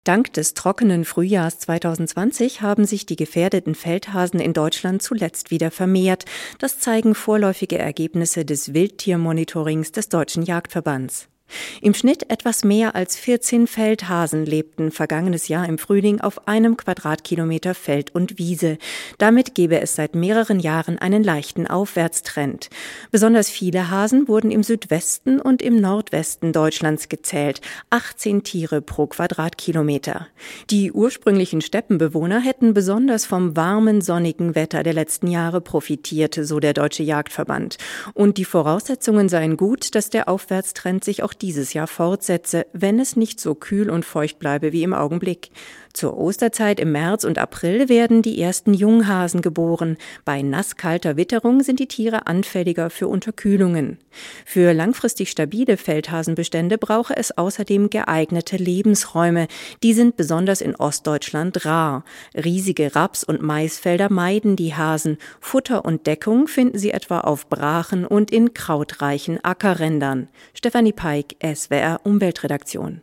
Dank des trockenen Frühjahrs 2020 haben sich die gefährdeten Feldhasen in Deutschland zuletzt wieder vermehrt. Das zeigen vorläufige Ergebnisse des Wildtiermonitorings des Deutschen Jagdverbands. Im Schnitt etwas mehr als 14 Feldhasen lebten vergangenes Jahr im Frühling auf einem Quadratkilometer Feld und Wiese. Damit gebe es seit mehreren Jahren einen leichten Aufwärtstrend. Besonders viele Hasen wurden im Südwesten und im Nordwesten Deutschlands gezählt, 18 Tiere pro Quadratkilometer. Die ursprünglichen Steppenbewohner hätten besonders vom warmen, sonnigen Wetter der letzten Jahre profitiert, so der Deutsche Jagdverband. Und die Voraussetzungen seien gut, dass der Aufwärtstrend sich auch dieses Jahr fortsetze, wenn es nicht so kühl und feucht bleibe wie im Augenblick. Zur Osterzeit im März und April werden die ersten Junghasen geboren. Bei nasskalter Witterung sind die Tiere anfälliger für Unterkühlungen. Für langfristig stabile Feldhasenbestände brauche es außerdem geeignete Lebensräume. Die sind besonders in Ostdeutschland rar. Riesige Raps- und Maisfelder meiden die Hasen. Futter und Deckung finden sie etwa auf Brachen und in krautreichen Ackerrändern. Stefanie Peik, SWR Umweltredaktion.